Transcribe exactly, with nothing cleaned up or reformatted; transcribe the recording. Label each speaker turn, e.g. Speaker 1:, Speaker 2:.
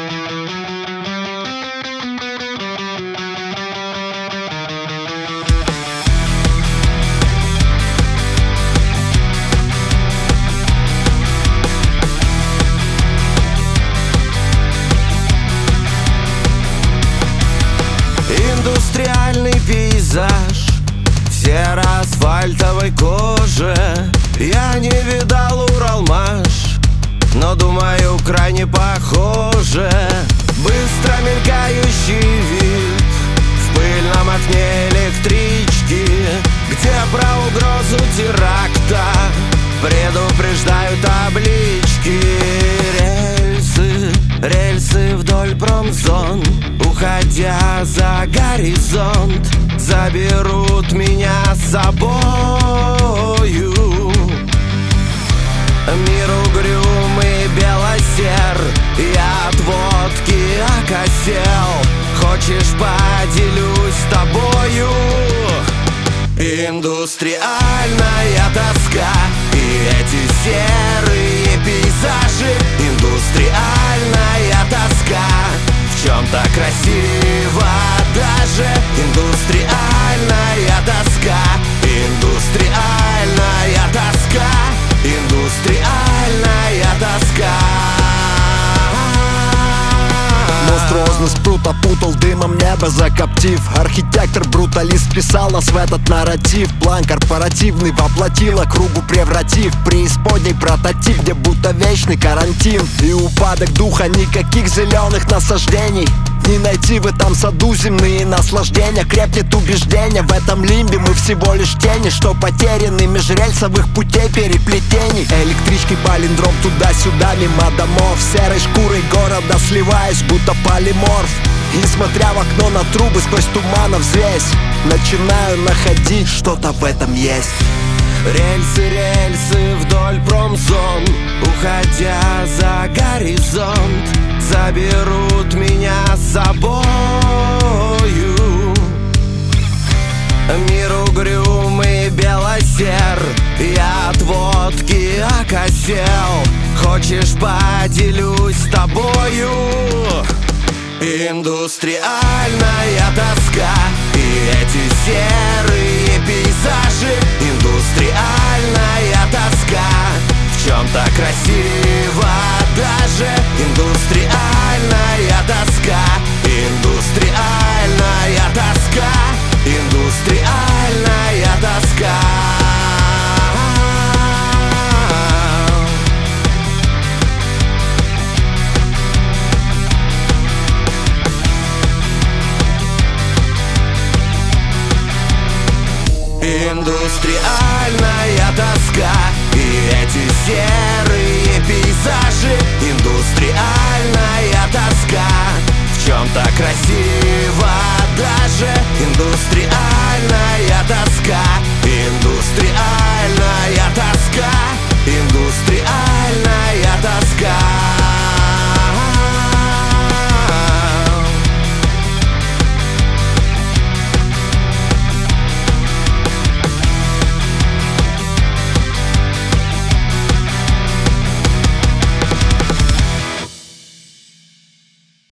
Speaker 1: Индустриальный пейзаж в серо-асфальтовой коже. Я не видал Уралмаш, но думаю, крайне похоже. Быстро мелькающий вид в пыльном окне электрички, где про угрозу теракта предупреждают таблички. Рельсы, рельсы вдоль промзон, уходя за горизонт, заберут меня с собою. Мир угрюмый, белосер, я от водки окосел. Хочешь, поделюсь с тобою? Индустриальная тоска и эти серые пейзажи. Индустриальная тоска, в чем-то красиво даже. Индустриальная тоска, индустриальная тоска, индустриальная тоска.
Speaker 2: Монструозный спрут опутал дымом небо, закоптив. Архитектор-бруталист вписал нас в этот нарратив. План корпоративный воплотила, кругу превратив. Преисподней прототип, где будто вечный карантин и упадок духа, никаких зеленых насаждений. Не найти в этом саду земные наслаждения. Крепнет убеждение, в этом лимбе мы всего лишь тени, что потеряны межрельсовых путей переплетений. Электрички палиндром туда-сюда мимо домов, серой шкурой города сливаясь, будто полиморф. И смотря в окно на трубы сквозь туманов взвесь, начинаю находить, что-то в этом есть.
Speaker 1: Рельсы, рельсы вдоль промзон, уходя за горизонт, заберут меня с собою. Мир угрюмый, белосер, я от водки окосел. Хочешь, поделюсь с тобою? Индустриальная тоска и эти серые пейзажи. Индустриальная тоска, в чем-то красиво даже. Индустриальная тоска, индустриальная тоска, индустриальная тоска. Индустриальная тоска и эти серые пейзажи. Индустриальная тоска, в чем-то красиво даже. Индустриальная тоска, индустриальная